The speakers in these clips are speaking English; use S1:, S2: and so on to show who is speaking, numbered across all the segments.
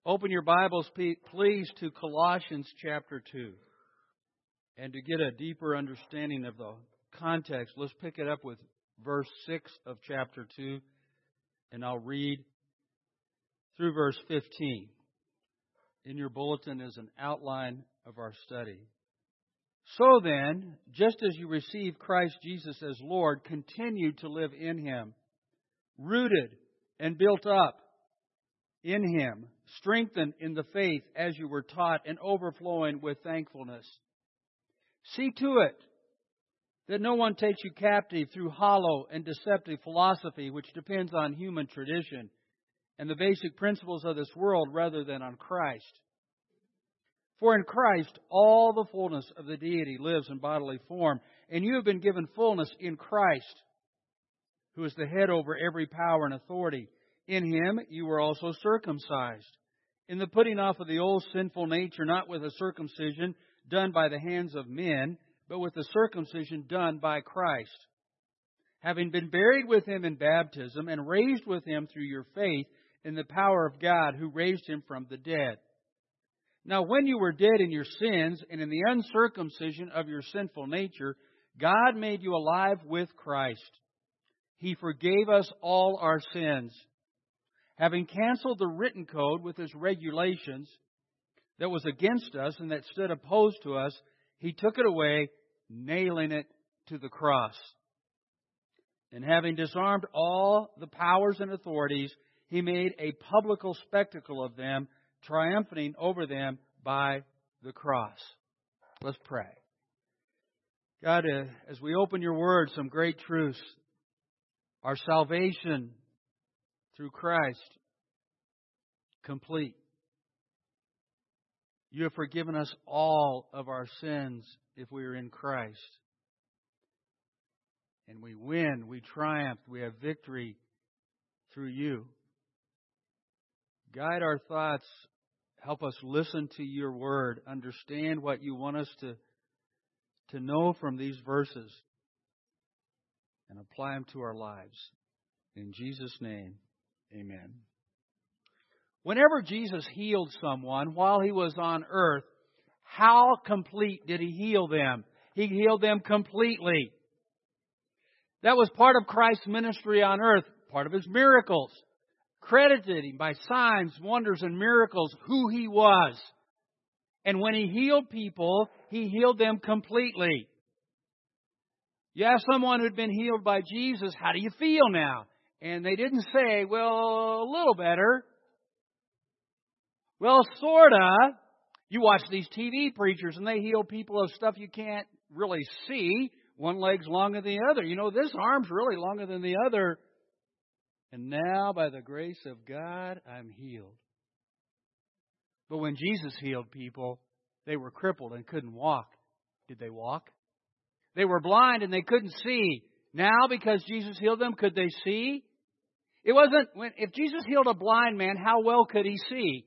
S1: Open your Bibles, please, to Colossians chapter 2. And to get a deeper understanding of the context, let's pick it up with verse 6 of chapter 2. And I'll read through verse 15. In your bulletin is an outline of our study. So then, just as you receive Christ Jesus as Lord, continue to live in Him, rooted and built up in Him, strengthened in the faith as you were taught, and overflowing with thankfulness. See to it that no one takes you captive through hollow and deceptive philosophy, which depends on human tradition and the basic principles of this world rather than on Christ. For in Christ all the fullness of the deity lives in bodily form, and you have been given fullness in Christ, who is the head over every power and authority. In Him you were also circumcised, in the putting off of the old sinful nature, not with a circumcision done by the hands of men, but with the circumcision done by Christ, having been buried with Him in baptism and raised with Him through your faith in the power of God who raised Him from the dead. Now when you were dead in your sins and in the uncircumcision of your sinful nature, God made you alive with Christ. He forgave us all our sins, having canceled the written code with its regulations that was against us and that stood opposed to us. He took it away, nailing it to the cross. And having disarmed all the powers and authorities, He made a public spectacle of them, triumphing over them by the cross. Let's pray. God, as we open your word, some great truths. Our salvation through Christ, complete. You have forgiven us all of our sins if we are in Christ. And we win, we triumph, we have victory through you. Guide our thoughts. Help us listen to your word. Understand what you want us to know from these verses. And apply them to our lives. In Jesus' name, amen. Whenever Jesus healed someone while He was on earth, how complete did He heal them? He healed them completely. That was part of Christ's ministry on earth, part of His miracles. Credited Him by signs, wonders, and miracles who He was. And when He healed people, He healed them completely. You ask someone who'd been healed by Jesus, how do you feel now? And they didn't say, well, a little better. Well, sorta. You watch these TV preachers and they heal people of stuff you can't really see. One leg's longer than the other. You know, this arm's really longer than the other. And now, by the grace of God, I'm healed. But when Jesus healed people, they were crippled and couldn't walk. Did they walk? They were blind and they couldn't see. Now, because Jesus healed them, could they see? It wasn't, if Jesus healed a blind man, how well could he see?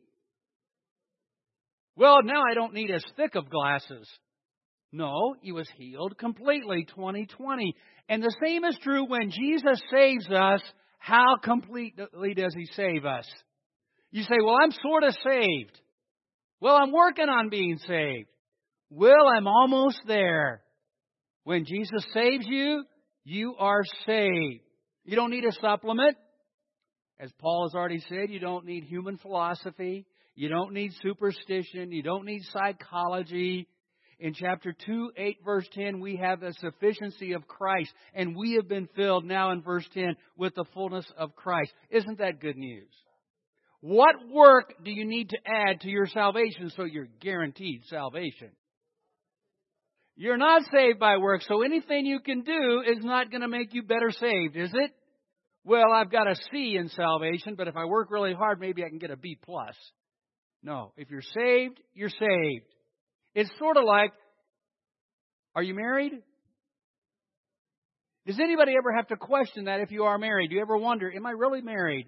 S1: Well, now I don't need as thick of glasses. No, he was healed completely, 20/20. And the same is true when Jesus saves us. How completely does He save us? You say, well, I'm sort of saved. Well, I'm working on being saved. Well, I'm almost there. When Jesus saves you, you are saved. You don't need a supplement. As Paul has already said, you don't need human philosophy. You don't need superstition. You don't need psychology. In chapter 2, 8, verse 10, we have the sufficiency of Christ. And we have been filled now in verse 10 with the fullness of Christ. Isn't that good news? What work do you need to add to your salvation so you're guaranteed salvation? You're not saved by works, so anything you can do is not going to make you better saved, is it? Well, I've got a C in salvation, but if I work really hard, maybe I can get a B+. No, if you're saved, you're saved. It's sort of like, are you married? Does anybody ever have to question that if you are married? Do you ever wonder, am I really married?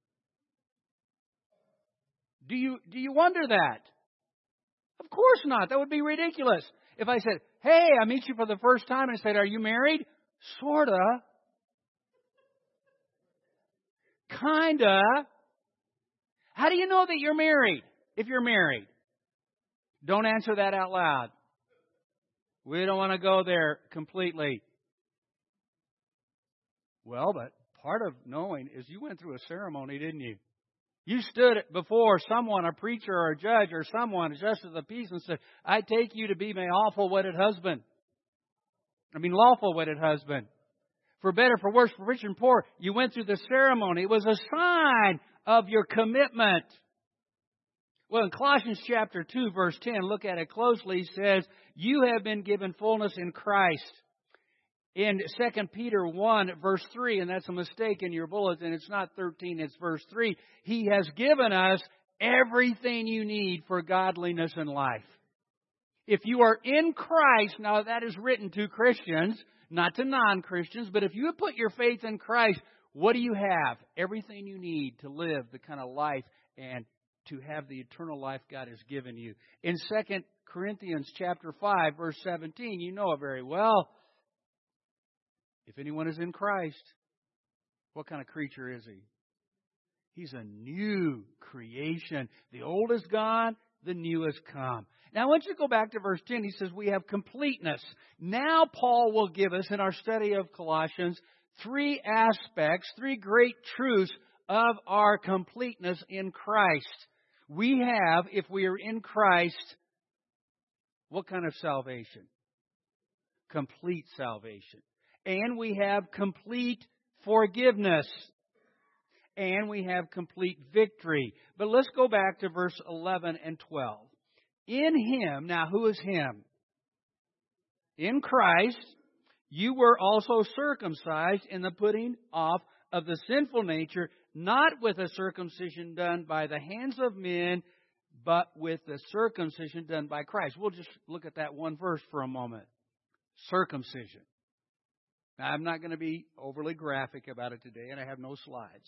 S1: Do you wonder that? Of course not. That would be ridiculous. If I said, hey, I meet you for the first time, and I said, are you married? Sorta. Kinda. How do you know that you're married? If you're married. Don't answer that out loud. We don't want to go there completely. Well, but part of knowing is you went through a ceremony, didn't you? You stood before someone, a preacher or a judge or someone, a justice of the peace, and said, I take you to be my lawful wedded husband. For better, for worse, for rich and poor. You went through the ceremony. It was a sign of your commitment. Well, in Colossians chapter 2, verse 10, look at it closely, it says, you have been given fullness in Christ. In 2 Peter 1, verse 3, and that's a mistake in your bulletin, it's not 13, it's verse 3, He has given us everything you need for godliness and life. If you are in Christ, now that is written to Christians, not to non-Christians, but if you have put your faith in Christ, what do you have? Everything you need to live the kind of life and to have the eternal life God has given you. In 2 Corinthians chapter 5, verse 17, you know it very well. If anyone is in Christ, what kind of creature is he? He's a new creation. The old is gone, the new has come. Now, I want you to go back to verse 10. He says we have completeness. Now, Paul will give us, in our study of Colossians, three aspects, three great truths of our completeness in Christ. We have, if we are in Christ, what kind of salvation? Complete salvation. And we have complete forgiveness. And we have complete victory. But let's go back to verse 11 and 12. In Him, now who is Him? In Christ, you were also circumcised in the putting off of the sinful nature, not with a circumcision done by the hands of men, but with the circumcision done by Christ. We'll just look at that one verse for a moment. Circumcision. Now, I'm not going to be overly graphic about it today, and I have no slides.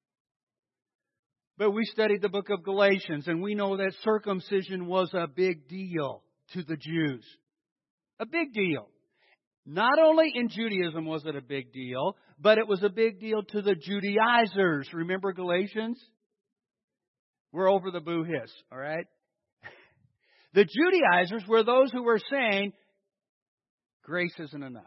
S1: But we studied the book of Galatians, and we know that circumcision was a big deal to the Jews. A big deal. Not only in Judaism was it a big deal, but it was a big deal to the Judaizers. Remember Galatians? We're over the boo-hiss, all right? The Judaizers were those who were saying, grace isn't enough.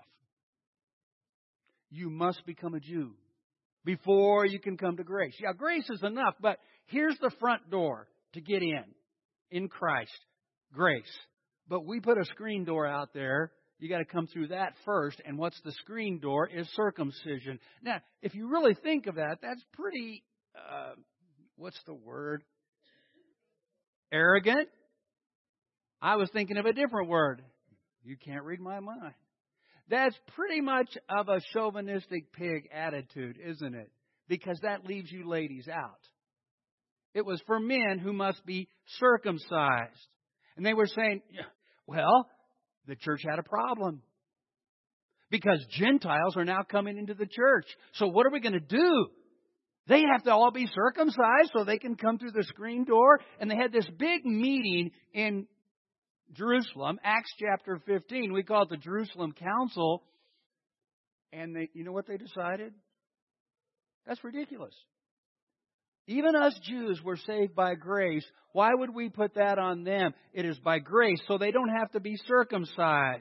S1: You must become a Jew before you can come to grace. Yeah, grace is enough, but here's the front door to get in Christ. Grace. But we put a screen door out there. You got to come through that first, and what's the screen door is circumcision. Now, if you really think of that, that's pretty, what's the word? Arrogant? I was thinking of a different word. You can't read my mind. That's pretty much of a chauvinistic pig attitude, isn't it? Because that leaves you ladies out. It was for men who must be circumcised. And they were saying, well, the church had a problem. Because Gentiles are now coming into the church. So what are we going to do? They have to all be circumcised so they can come through the screen door. And they had this big meeting in Jerusalem, Acts chapter 15. We call it the Jerusalem Council. And you know what they decided? That's ridiculous. Even us Jews were saved by grace. Why would we put that on them? It is by grace, so they don't have to be circumcised.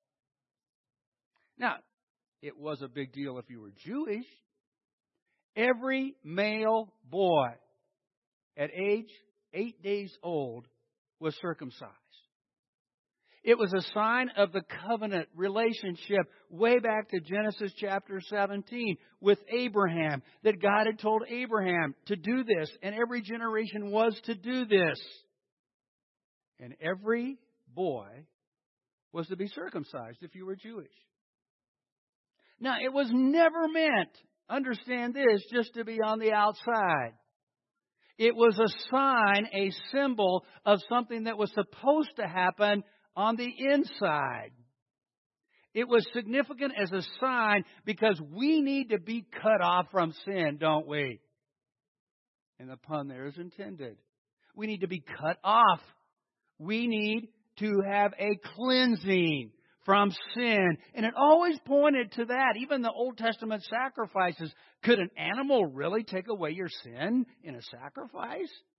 S1: Now, it was a big deal if you were Jewish. Every male boy at age 8 days old was circumcised. It was a sign of the covenant relationship way back to Genesis chapter 17 with Abraham, that God had told Abraham to do this, and every generation was to do this. And every boy was to be circumcised if you were Jewish. Now, it was never meant, understand this, just to be on the outside. It was a sign, a symbol of something that was supposed to happen on the inside. It was significant as a sign because we need to be cut off from sin, don't we? And the pun there is intended. We need to be cut off. We need to have a cleansing from sin. And it always pointed to that. Even the Old Testament sacrifices. Could an animal really take away your sin in a sacrifice?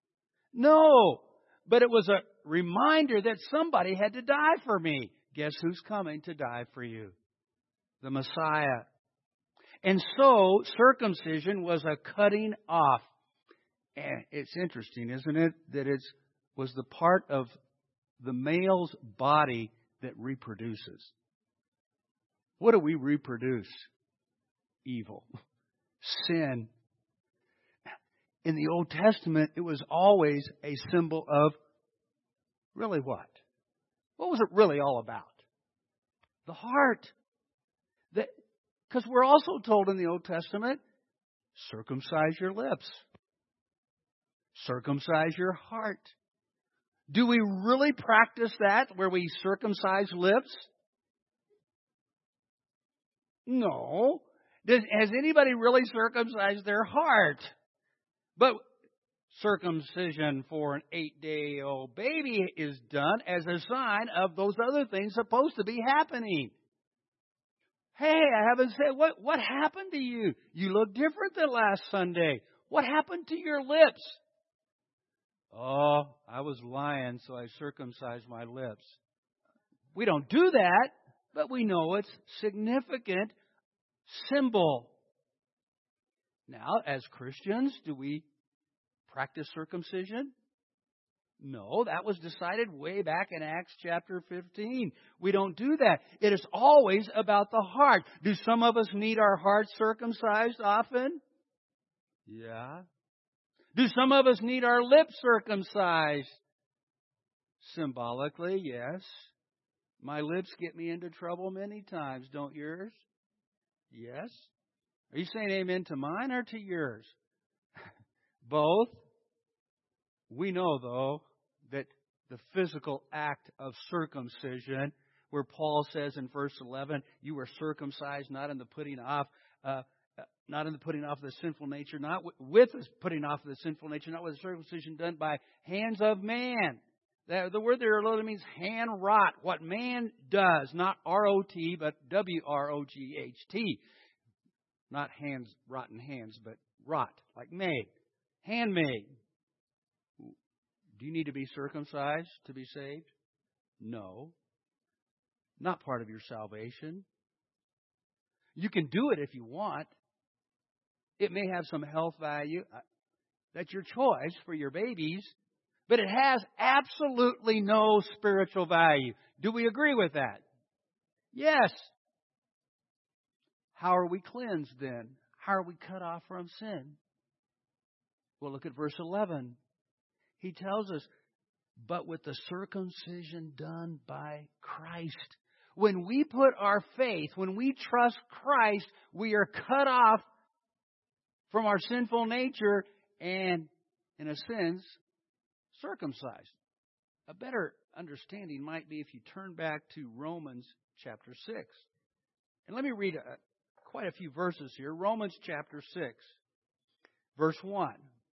S1: No, but it was a reminder that somebody had to die for me. Guess who's coming to die for you? The Messiah. And so, circumcision was a cutting off. And it's interesting, isn't it, that it was the part of the male's body that reproduces. What do we reproduce? Evil. Sin. In the Old Testament, it was always a symbol of really what? What was it really all about? The heart. Because we're also told in the Old Testament, circumcise your lips. Circumcise your heart. Do we really practice that where we circumcise lips? No. Has anybody really circumcised their heart? But circumcision for an 8-day-old baby is done as a sign of those other things supposed to be happening. Hey, I haven't said, what happened to you? You look different than last Sunday. What happened to your lips? Oh, I was lying, so I circumcised my lips. We don't do that, but we know it's significant symbol. Now, as Christians, do we practice circumcision? No, that was decided way back in Acts chapter 15. We don't do that. It is always about the heart. Do some of us need our hearts circumcised often? Yeah. Do some of us need our lips circumcised? Symbolically, yes. My lips get me into trouble many times, don't yours? Yes. Are you saying amen to mine or to yours? Both. We know, though, that the physical act of circumcision, where Paul says in verse 11, you were circumcised not in the putting off of the sinful nature, not with the putting off of the sinful nature, not with the circumcision done by hands of man. The word there literally means hand wrought, what man does, not R-O-T, but W-R-O-G-H-T. Not hands, rotten hands, but wrought, like made, handmade. Do you need to be circumcised to be saved? No. Not part of your salvation. You can do it if you want. It may have some health value. That's your choice for your babies. But it has absolutely no spiritual value. Do we agree with that? Yes. How are we cleansed then? How are we cut off from sin? Well, look at verse 11. He tells us, but with the circumcision done by Christ. When we put our faith, when we trust Christ, we are cut off from our sinful nature and, in a sense, circumcised. A better understanding might be if you turn back to Romans chapter 6. And let me read quite a few verses here. Romans chapter 6, verse 1.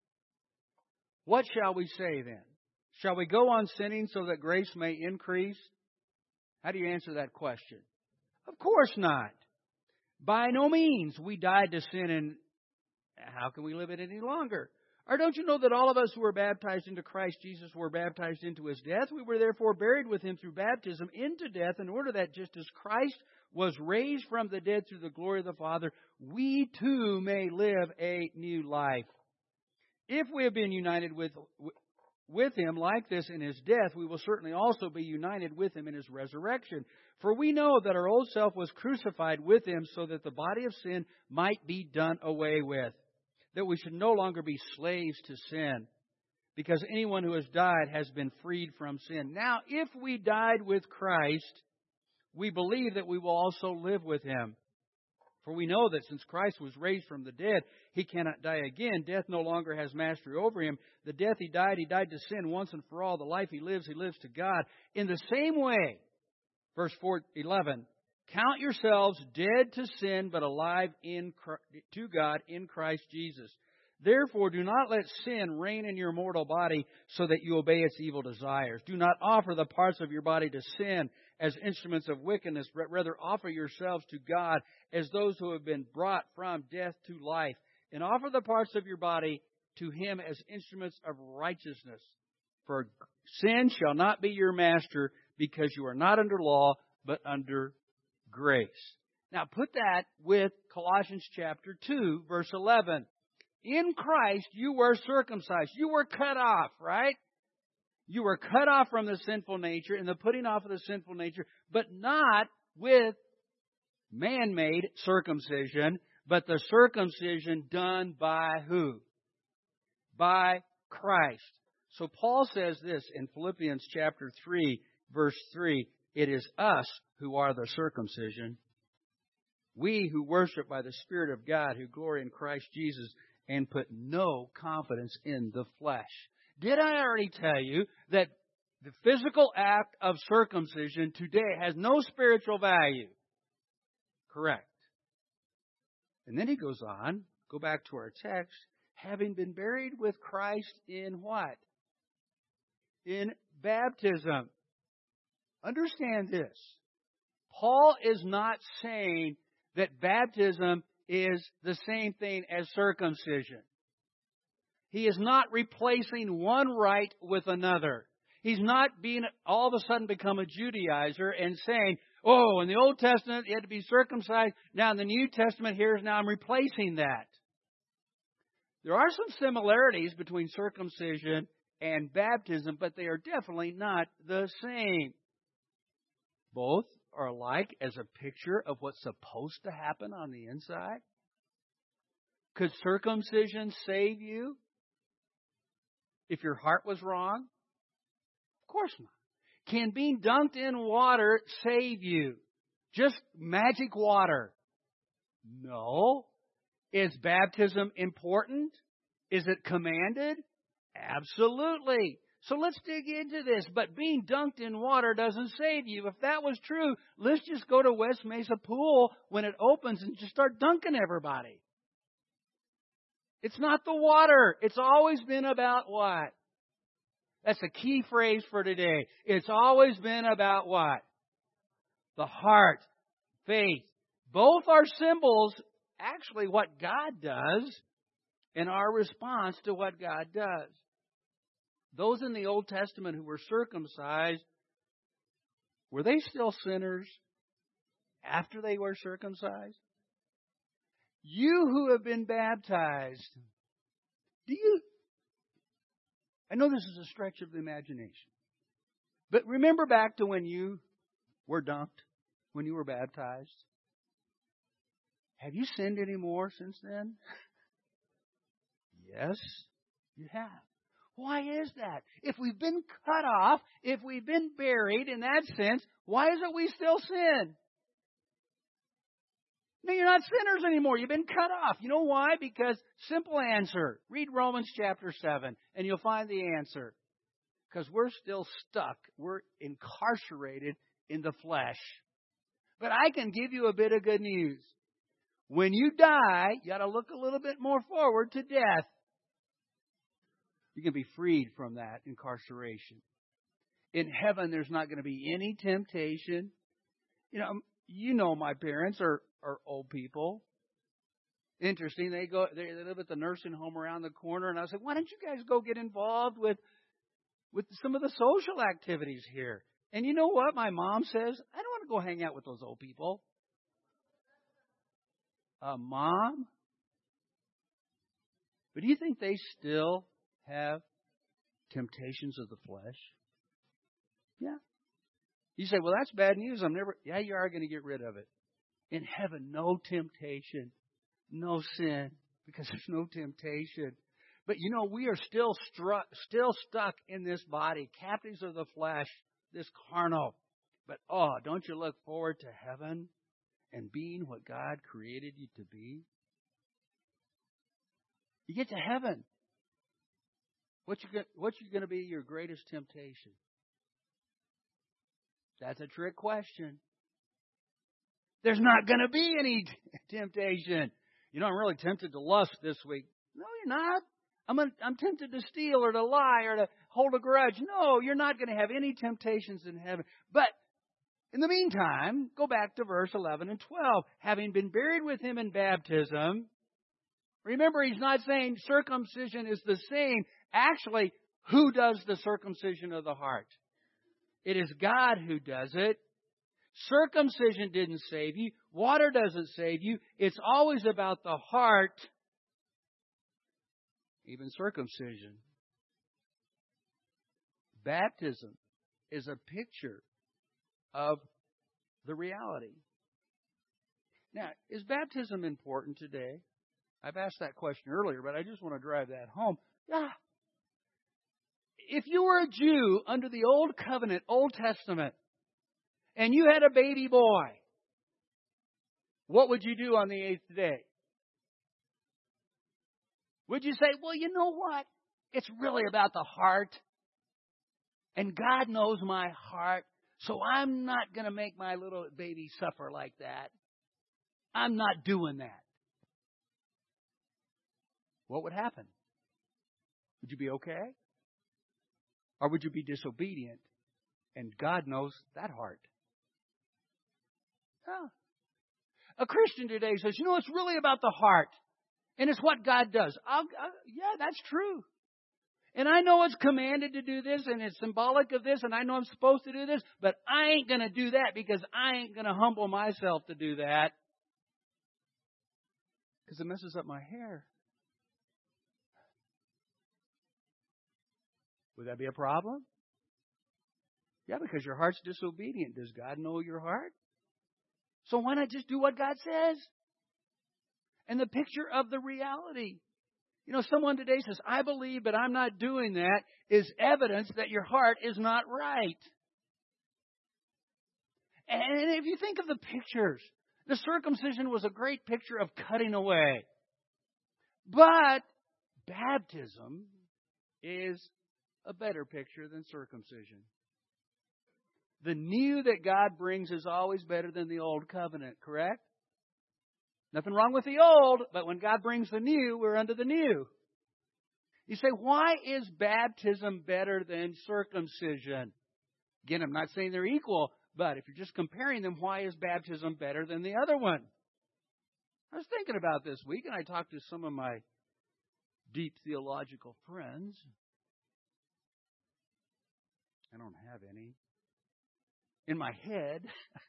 S1: What shall we say then? Shall we go on sinning so that grace may increase? How do you answer that question? Of course not. By no means. We died to sin, and how can we live it any longer? Or don't you know that all of us who were baptized into Christ Jesus were baptized into His death? We were therefore buried with Him through baptism into death, in order that just as Christ was raised from the dead through the glory of the Father, we too may live a new life. If we have been united with Him like this in His death, we will certainly also be united with Him in His resurrection. For we know that our old self was crucified with Him so that the body of sin might be done away with, that we should no longer be slaves to sin, because anyone who has died has been freed from sin. Now, if we died with Christ, we believe that we will also live with Him. For we know that since Christ was raised from the dead, He cannot die again. Death no longer has mastery over Him. The death He died to sin once and for all. The life He lives to God. In the same way, verse 11, count yourselves dead to sin, but alive to God in Christ Jesus. Therefore, do not let sin reign in your mortal body so that you obey its evil desires. Do not offer the parts of your body to sin as instruments of wickedness, but rather offer yourselves to God as those who have been brought from death to life. And offer the parts of your body to him as instruments of righteousness. For sin shall not be your master, because you are not under law, but under grace. Now put that with Colossians chapter 2, verse 11. In Christ you were circumcised. You were cut off, right? You were cut off from the sinful nature and the putting off of the sinful nature, but not with man-made circumcision, but the circumcision done by who? By Christ. So Paul says this in Philippians chapter 3, verse 3, it is us who are the circumcision, we who worship by the Spirit of God, who glory in Christ Jesus, and put no confidence in the flesh. Did I already tell you that the physical act of circumcision today has no spiritual value? Correct. And then he goes on, go back to our text, having been buried with Christ in what? In baptism. Understand this. Paul is not saying that baptism is the same thing as circumcision. He is not replacing one rite with another. He's not being all of a sudden become a Judaizer and saying, oh, in the Old Testament you had to be circumcised. Now in the New Testament, now I'm replacing that. There are some similarities between circumcision and baptism, but they are definitely not the same. Both are alike as a picture of what's supposed to happen on the inside. Could circumcision save you if your heart was wrong? Of course not. Can being dunked in water save you? Just magic water? No. Is baptism important? Is it commanded? Absolutely. So let's dig into this. But being dunked in water doesn't save you. If that was true, let's just go to West Mesa Pool when it opens and just start dunking everybody. It's not the water. It's always been about what? That's a key phrase for today. It's always been about what? The heart, faith. Both are symbols, actually, what God does and our response to what God does. Those in the Old Testament who were circumcised, were they still sinners after they were circumcised? You who have been baptized, I know this is a stretch of the imagination, but remember back to when you were dunked, when you were baptized. Have you sinned any more since then? Yes, you have. Why is that? If we've been cut off, if we've been buried in that sense, why is it we still sin? No, you're not sinners anymore. You've been cut off. You know why? Because, simple answer, read Romans chapter 7 and you'll find the answer. Because we're still stuck. We're incarcerated in the flesh. But I can give you a bit of good news. When you die, you got to look a little bit more forward to death. You can be freed from that incarceration. In heaven, there's not going to be any temptation. You know my parents are old people. Interesting. They live at the nursing home around the corner, and I said, why don't you guys go get involved with some of the social activities here? And you know what my mom says? I don't want to go hang out with those old people. Mom? But do you think they still have temptations of the flesh? Yeah. You say, well, that's bad news. Yeah, you are going to get rid of it. In heaven, no temptation, no sin, because there's no temptation. But we are still stuck in this body, captives of the flesh, this carnal. But don't you look forward to heaven and being what God created you to be? You get to heaven. What's going to be your greatest temptation? That's a trick question. There's not going to be any temptation. I'm really tempted to lust this week. No, you're not. I'm tempted to steal or to lie or to hold a grudge. No, you're not going to have any temptations in heaven. But in the meantime, go back to verse 11 and 12. Having been buried with him in baptism, Remember, he's not saying circumcision is the same. Actually, who does the circumcision of the heart? It is God who does it. Circumcision didn't save you. Water doesn't save you. It's always about the heart. Even circumcision. Baptism is a picture of the reality. Now, is baptism important today? I've asked that question earlier, but I just want to drive that home. Yeah. If you were a Jew under the Old Covenant, Old Testament, and you had a baby boy, what would you do on the 8th day? Would you say, well, you know what? It's really about the heart. And God knows my heart. So I'm not going to make my little baby suffer like that. I'm not doing that. What would happen? Would you be okay? Or would you be disobedient? And God knows that heart. Oh. A Christian today says, you know, it's really about the heart. And it's what God does. Yeah, that's true. And I know it's commanded to do this, and it's symbolic of this, and I know I'm supposed to do this, but I ain't going to do that because I ain't going to humble myself to do that. Because it messes up my hair. Would that be a problem? Yeah, because your heart's disobedient. Does God know your heart? So why not just do what God says? And the picture of the reality. You know, someone today says, I believe, but I'm not doing that, is evidence that your heart is not right. And if you think of the pictures, the circumcision was a great picture of cutting away. But baptism is a better picture than circumcision. The new that God brings is always better than the old covenant, correct? Nothing wrong with the old, but when God brings the new, we're under the new. You say, why is baptism better than circumcision? Again, I'm not saying they're equal, but if you're just comparing them, why is baptism better than the other one? I was thinking about this week, and I talked to some of my deep theological friends. I don't have any. In my head.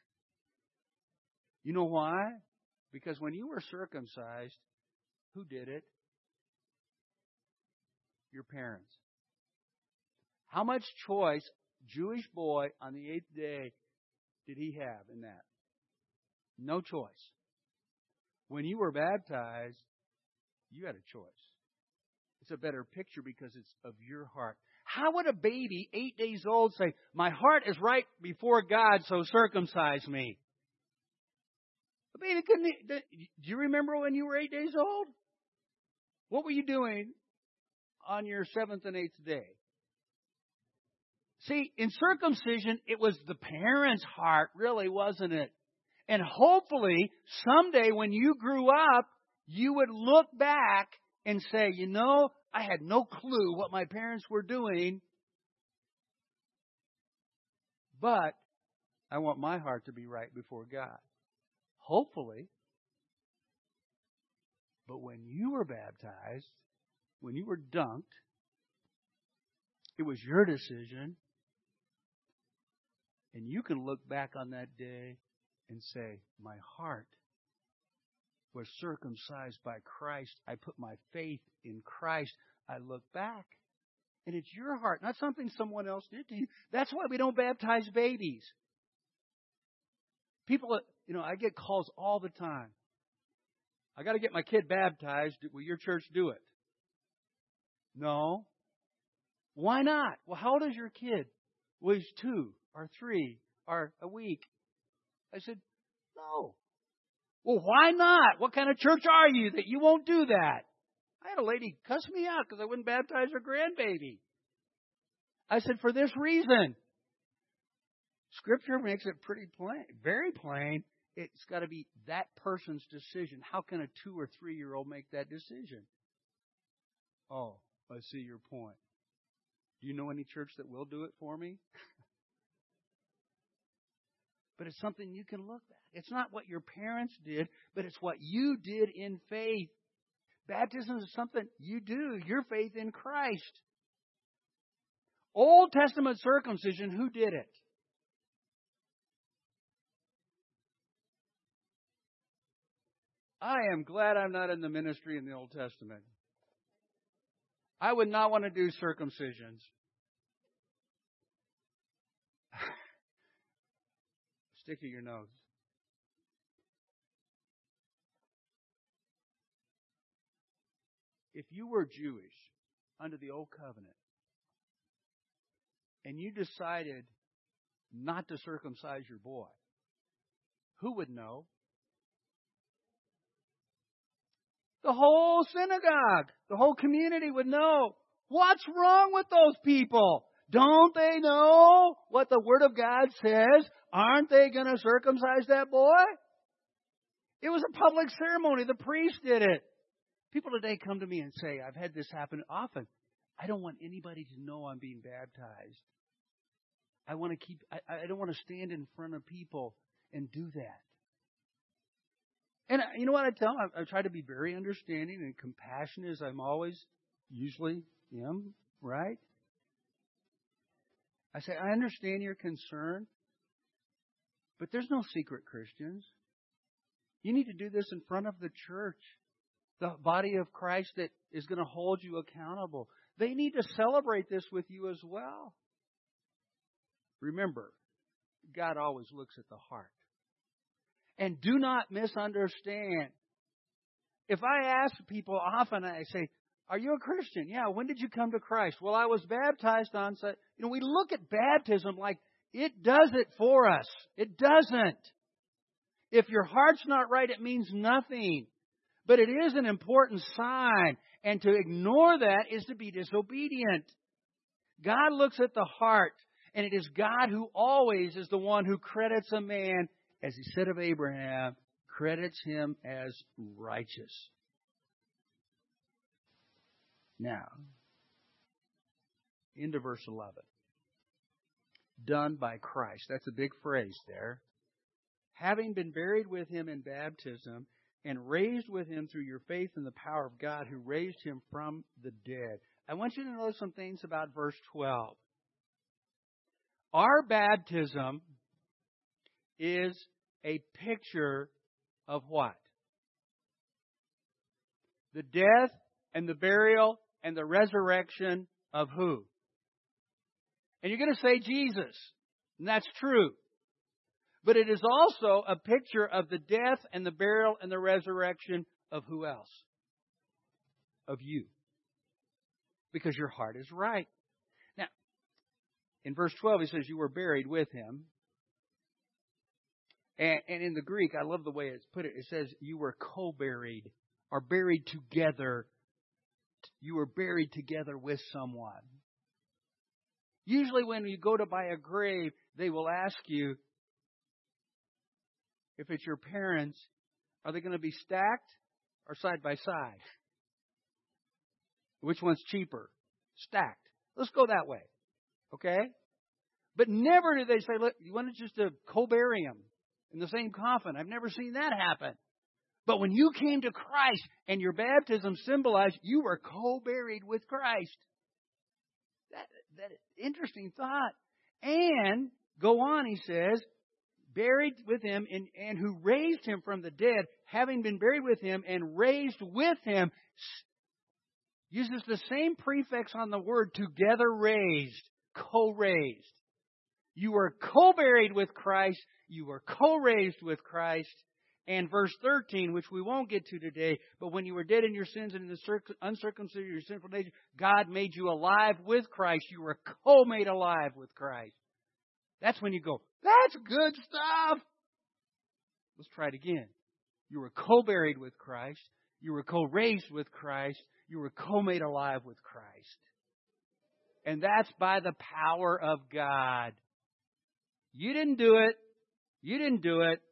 S1: You know why? Because when you were circumcised, who did it? Your parents. How much choice, Jewish boy, on the 8th day did he have in that? No choice. When you were baptized, you had a choice. It's a better picture because it's of your heart. How would a baby 8 days old say, my heart is right before God, so circumcise me? A baby couldn't. Do you remember when you were 8 days old? What were you doing on your 7th and 8th day? See, in circumcision, it was the parents' heart, really, wasn't it? And hopefully, someday when you grew up, you would look back and say, you know, I had no clue what my parents were doing, but I want my heart to be right before God. Hopefully. But when you were baptized, when you were dunked, it was your decision. And you can look back on that day and say, my heart was circumcised by Christ. I put my faith in Christ. I look back, and it's your heart, not something someone else did to you. That's why we don't baptize babies. People, I get calls all the time. I got to get my kid baptized. Will your church do it? No. Why not? Well, how old is your kid? Well, he's 2 or 3 or a week. I said, no. Well, why not? What kind of church are you that you won't do that? I had a lady cuss me out because I wouldn't baptize her grandbaby. I said, for this reason. Scripture makes it pretty plain, very plain. It's got to be that person's decision. How can a 2 or 3-year-old make that decision? Oh, I see your point. Do you know any church that will do it for me? But it's something you can look at. It's not what your parents did, but it's what you did in faith. Baptism is something you do. Your faith in Christ. Old Testament circumcision, who did it? I am glad I'm not in the ministry in the Old Testament. I would not want to do circumcisions. Stick to your nose. If you were Jewish under the Old Covenant and you decided not to circumcise your boy, who would know? The whole synagogue, the whole community would know. What's wrong with those people? Don't they know what the Word of God says? Aren't they going to circumcise that boy? It was a public ceremony. The priest did it. People today come to me and say, I've had this happen often. I don't want anybody to know I'm being baptized. I don't want to stand in front of people and do that. And you know what I tell them? I try to be very understanding and compassionate, as I'm always usually am, right? I say, I understand your concern, but there's no secret Christians. You need to do this in front of the church, the body of Christ that is going to hold you accountable. They need to celebrate this with you as well. Remember, God always looks at the heart. And do not misunderstand. If I ask people often, I say, are you a Christian? Yeah. When did you come to Christ? Well, I was baptized on such. We look at baptism like it does it for us. It doesn't. If your heart's not right, it means nothing. But it is an important sign. And to ignore that is to be disobedient. God looks at the heart. And it is God who always is the one who credits a man, as He said of Abraham, credits him as righteous. Now, into verse 11. Done by Christ. That's a big phrase there. Having been buried with Him in baptism and raised with Him through your faith in the power of God who raised Him from the dead. I want you to know some things about verse 12. Our baptism is a picture of what? The death and the burial and the resurrection of who? And you're going to say Jesus. And that's true. But it is also a picture of the death and the burial and the resurrection of who else? Of you. Because your heart is right. Now, in verse 12, he says you were buried with Him. And in the Greek, I love the way it's put it. It says you were co-buried or buried together. You were buried together with someone. Usually when you go to buy a grave, they will ask you, if it's your parents, are they going to be stacked or side by side? Which one's cheaper? Stacked. Let's go that way. Okay? But never do they say, look, you want to just co-bury them in the same coffin. I've never seen that happen. But when you came to Christ and your baptism symbolized you were co-buried with Christ. That interesting thought. And go on, he says, buried with Him and who raised Him from the dead, having been buried with Him and raised with Him, uses the same prefix on the word together raised, co-raised. You were co-buried with Christ. You were co-raised with Christ. And verse 13, which we won't get to today, but when you were dead in your sins and in the uncircumcision of your sinful nature, God made you alive with Christ. You were co-made alive with Christ. That's when you go, that's good stuff. Let's try it again. You were co-buried with Christ. You were co-raised with Christ. You were co-made alive with Christ. And that's by the power of God. You didn't do it. You didn't do it.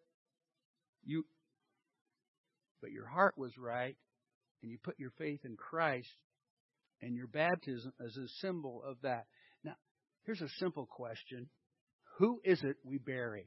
S1: But your heart was right, and you put your faith in Christ, and your baptism is a symbol of that. Now, here's a simple question. Who is it we bury?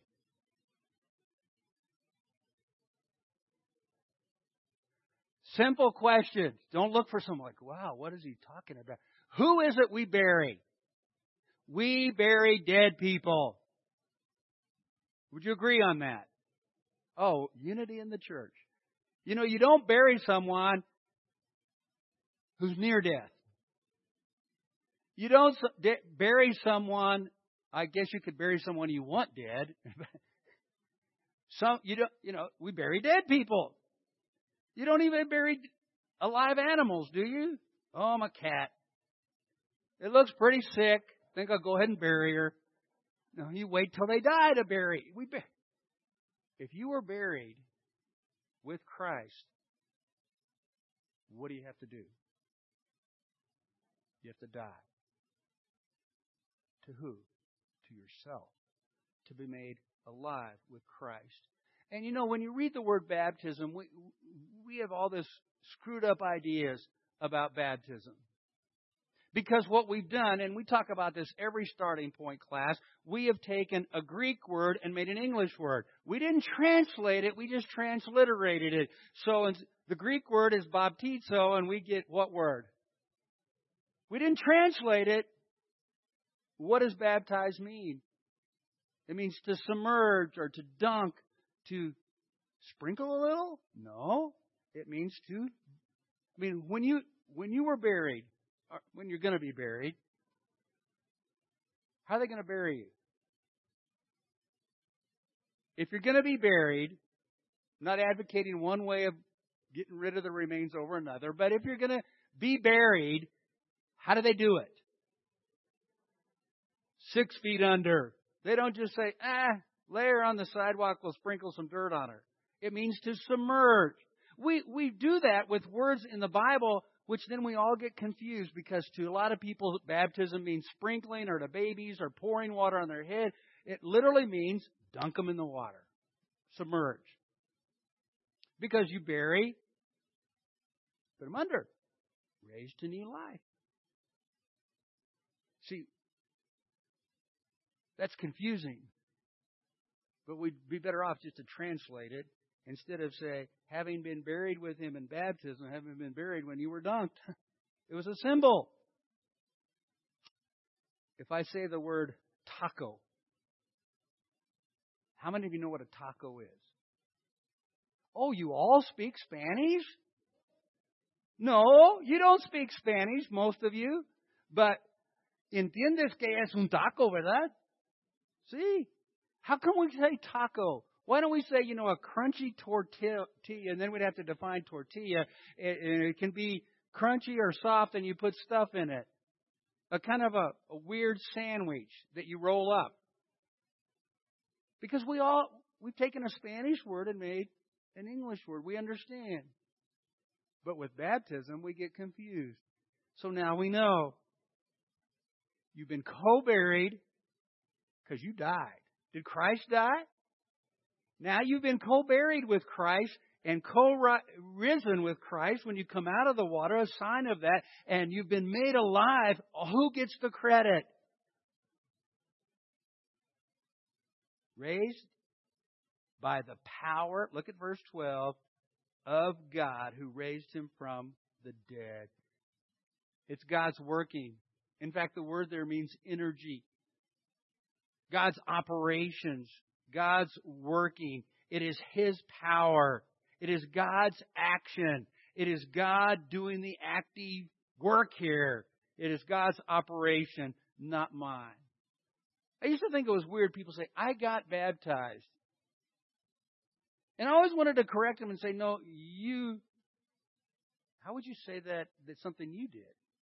S1: Simple questions. Don't look for someone like, wow, what is he talking about? Who is it we bury? We bury dead people. Would you agree on that? Oh, unity in the church. You know, you don't bury someone who's near death. You don't bury someone, I guess you could bury someone you want dead. We bury dead people. You don't even bury alive animals, do you? Oh, my cat. It looks pretty sick. Think I'll go ahead and bury her. No, you wait till they die to bury. If you were buried with Christ, what do you have to do? You have to die. To who? To yourself. To be made alive with Christ. And you know, when you read the word baptism, we have all this screwed up ideas about baptism. Because what we've done, and we talk about this every starting point class, we have taken a Greek word and made an English word. We didn't translate it, we just transliterated it. So the Greek word is baptizo, and we get what word? We didn't translate it. What does baptize mean? It means to submerge or to dunk, to sprinkle a little? No. It means when you were buried, or when you're going to be buried, how are they going to bury you? If you're going to be buried, I'm not advocating one way of getting rid of the remains over another, but if you're going to be buried, how do they do it? 6 feet under. They don't just say, lay her on the sidewalk, we'll sprinkle some dirt on her. It means to submerge. We do that with words in the Bible, which then we all get confused because to a lot of people, baptism means sprinkling, or to babies, or pouring water on their head. It literally means dunk them in the water. Submerge. Because you bury, put them under. Raised to new life. See, that's confusing. But we'd be better off just to translate it instead of say, having been buried with him in baptism, having been buried when you were dunked. It was a symbol. If I say the word taco, how many of you know what a taco is? Oh, you all speak Spanish? No, you don't speak Spanish, most of you. But entiendes que es un taco, ¿verdad? See? How come we say taco? Why don't we say, a crunchy tortilla, and then we'd have to define tortilla. It can be crunchy or soft, and you put stuff in it. A kind of a weird sandwich that you roll up. Because we've taken a Spanish word and made an English word. We understand. But with baptism, we get confused. So now we know. You've been co-buried because you died. Did Christ die? Now you've been co-buried with Christ and co-risen with Christ when you come out of the water, a sign of that, and you've been made alive. Who gets the credit? Raised by the power, look at verse 12, of God who raised him from the dead. It's God's working. In fact, the word there means energy. God's operations. God's working. It is His power. It is God's action. It is God doing the active work here. It is God's operation, not mine. I used to think it was weird. People say, I got baptized. And I always wanted to correct them and say, no, how would you say that? That's something you did.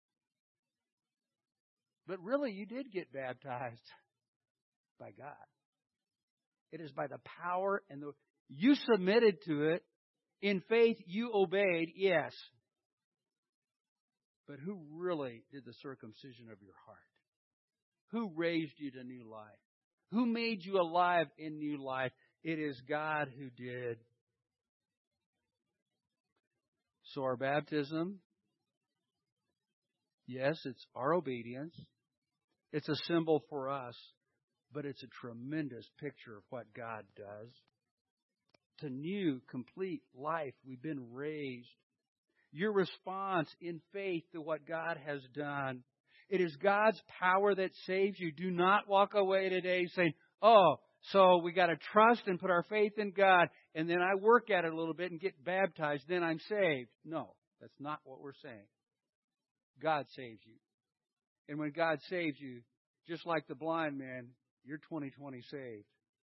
S1: But really, you did get baptized by God. It is by the power and you submitted to it. In faith, you obeyed, yes. But who really did the circumcision of your heart? Who raised you to new life? Who made you alive in new life? It is God who did. So our baptism, yes, it's our obedience. It's a symbol for us, but it's a tremendous picture of what God does. To new, complete life, we've been raised. your response in faith to what God has done. It is God's power that saves you. Do not walk away today saying, oh, so we got to trust and put our faith in God, and then I work at it a little bit and get baptized, then I'm saved. No, that's not what we're saying. God saves you. And when God saves you, just like the blind man, you're 20/20 saved.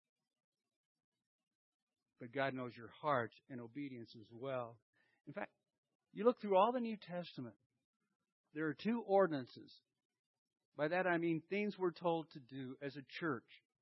S1: But God knows your heart and obedience as well. In fact, you look through all the New Testament, there are two ordinances. By that I mean things we're told to do as a church.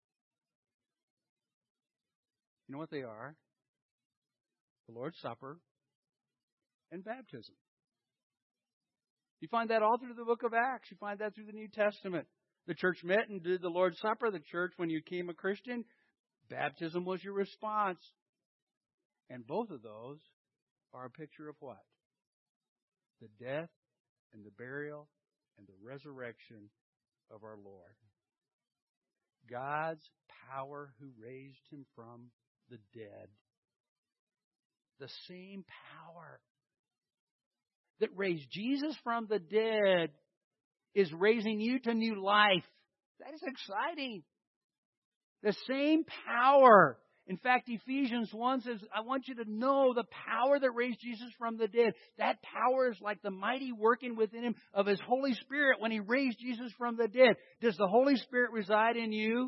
S1: You know what they are? The Lord's Supper and baptism. You find that all through the book of Acts. You find that through the New Testament. The church met and did the Lord's Supper. The church, when you became a Christian, baptism was your response. And both of those are a picture of what? The death and the burial and the resurrection of our Lord. God's power who raised him from the dead. The same power that raised Jesus from the dead is raising you to new life. That is exciting. The same power. In fact, Ephesians 1 says, I want you to know the power that raised Jesus from the dead. That power is like the mighty working within him of his Holy Spirit when he raised Jesus from the dead. Does the Holy Spirit reside in you?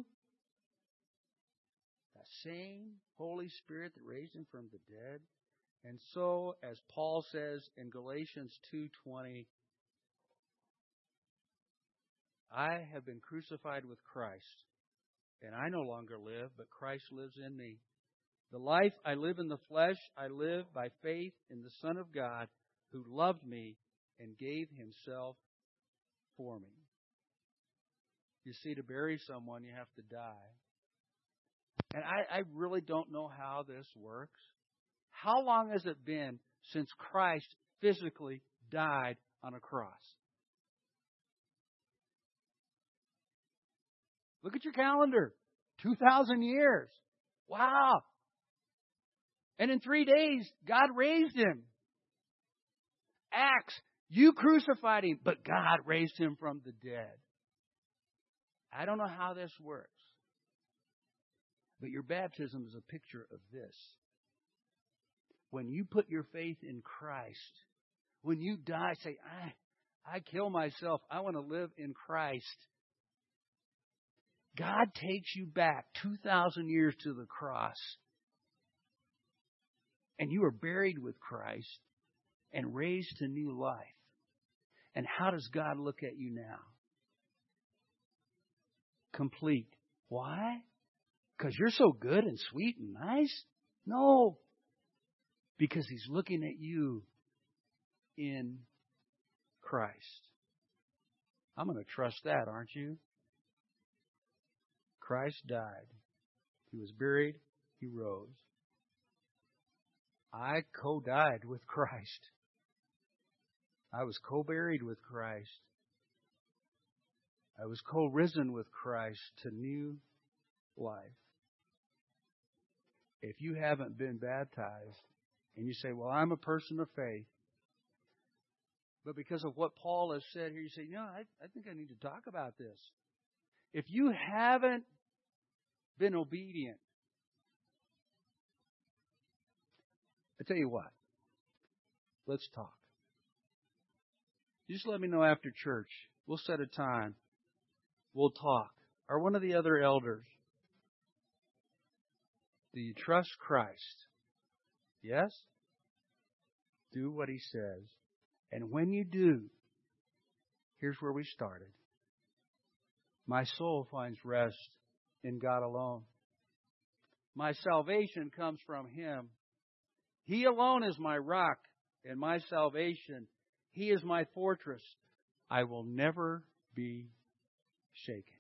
S1: The same Holy Spirit that raised him from the dead. And so, as Paul says in Galatians 2:20, I have been crucified with Christ, and I no longer live, but Christ lives in me. The life I live in the flesh, I live by faith in the Son of God, who loved me and gave himself for me. You see, to bury someone, you have to die. And I really don't know how this works. How long has it been since Christ physically died on a cross? Look at your calendar. 2,000 years. Wow. And in 3 days, God raised him. Acts, you crucified him, but God raised him from the dead. I don't know how this works. But your baptism is a picture of this. When you put your faith in Christ, when you die, say, I kill myself. I want to live in Christ. God takes you back 2,000 years to the cross. And you are buried with Christ and raised to new life. And how does God look at you now? Complete. Why? Because you're so good and sweet and nice? No. Because he's looking at you in Christ. I'm going to trust that, aren't you? Christ died. He was buried. He rose. I co-died with Christ. I was co-buried with Christ. I was co-risen with Christ to new life. If you haven't been baptized, and you say, well, I'm a person of faith, but because of what Paul has said here, you say, I think I need to talk about this. If you haven't been obedient, I tell you what, let's talk. You just let me know after church. We'll set a time. We'll talk. Or one of the other elders. Do you trust Christ? Yes? Do what he says. And when you do, here's where we started. My soul finds rest in God alone. My salvation comes from him. He alone is my rock and my salvation. He is my fortress. I will never be shaken.